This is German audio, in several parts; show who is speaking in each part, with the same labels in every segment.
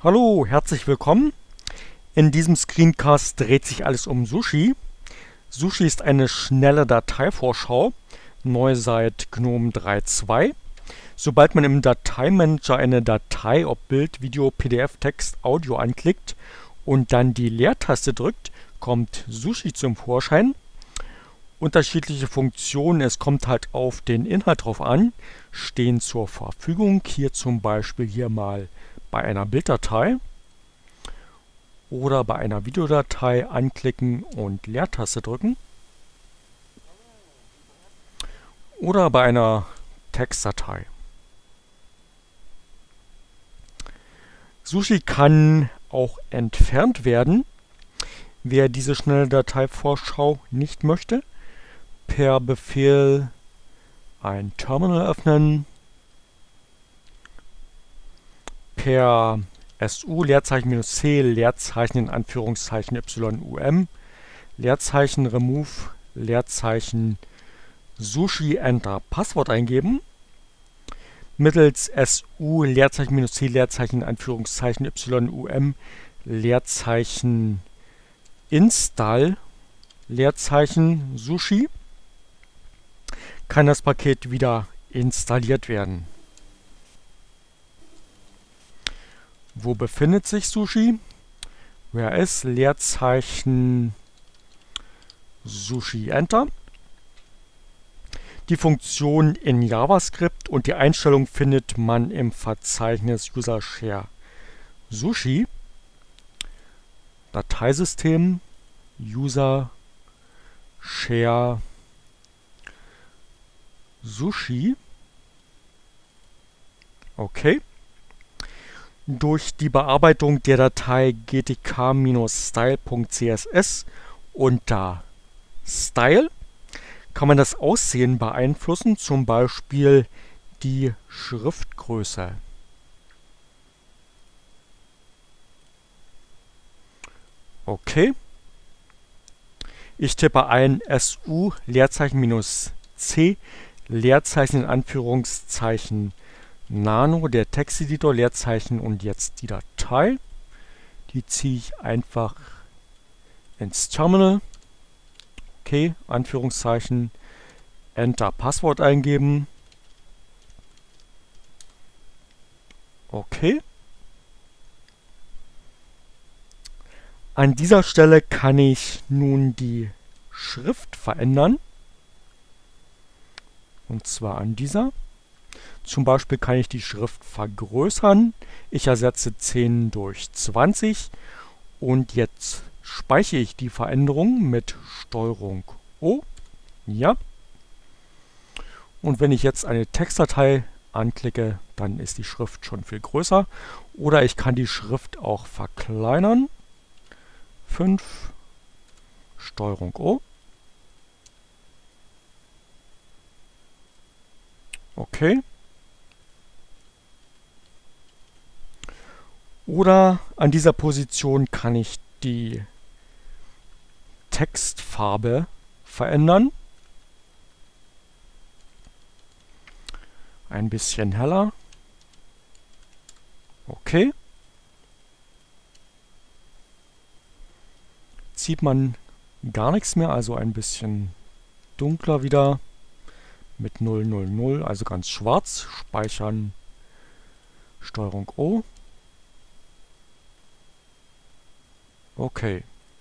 Speaker 1: Hallo, herzlich willkommen. In diesem Screencast dreht sich alles um Sushi. Sushi ist eine schnelle Dateivorschau, neu seit GNOME 3.2. Sobald man im Dateimanager eine Datei, ob Bild, Video, PDF, Text, Audio anklickt und dann die Leertaste drückt, kommt Sushi zum Vorschein. Unterschiedliche Funktionen, es kommt halt auf den Inhalt drauf an, stehen zur Verfügung. Hier zum Beispiel mal bei einer Bilddatei oder bei einer Videodatei anklicken und Leertaste drücken. Oder bei einer Textdatei. Sushi kann auch entfernt werden. Wer diese schnelle Dateivorschau nicht möchte, per Befehl ein Terminal öffnen, per SU Leerzeichen -C Leerzeichen in Anführungszeichen YUM Leerzeichen remove Leerzeichen Sushi Enter Passwort eingeben, mittels SU Leerzeichen -C Leerzeichen in Anführungszeichen YUM Leerzeichen Install Leerzeichen Sushi kann das Paket wieder installiert werden. Wo befindet sich Sushi? Where is Leerzeichen Sushi Enter. Die Funktion in JavaScript und die Einstellung findet man im Verzeichnis User Share Sushi. Dateisystem User Share Sushi. Okay. Durch die Bearbeitung der Datei gtk-style.css unter Style kann man das Aussehen beeinflussen, zum Beispiel die Schriftgröße. Okay. Ich tippe ein SU Leerzeichen -C Leerzeichen in Anführungszeichen Nano, der Texteditor, Leerzeichen und jetzt die Datei. Die ziehe ich einfach ins Terminal. Okay, Anführungszeichen, Enter, Passwort eingeben. Okay. An dieser Stelle kann ich nun die Schrift verändern. Und zwar an dieser. Zum Beispiel kann ich die Schrift vergrößern. Ich ersetze 10 durch 20 und jetzt speichere ich die Veränderung mit STRG O. Ja. Und wenn ich jetzt eine Textdatei anklicke, dann ist die Schrift schon viel größer. Oder ich kann die Schrift auch verkleinern. 5 STRG O. Okay. Oder an dieser Position kann ich die Textfarbe verändern. Ein bisschen heller. Okay. Sieht man gar nichts mehr, also ein bisschen dunkler wieder mit 000, also ganz schwarz. Speichern, STRG O. Okay.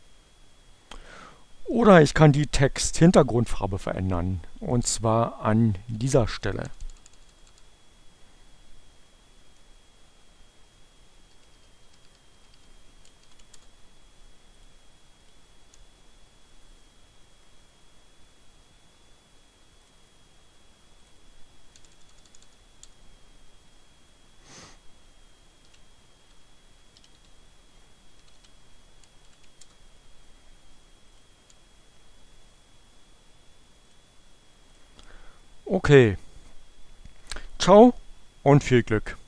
Speaker 1: Oder ich kann die Text-Hintergrundfarbe verändern, und zwar an dieser Stelle. Okay. Ciao und viel Glück.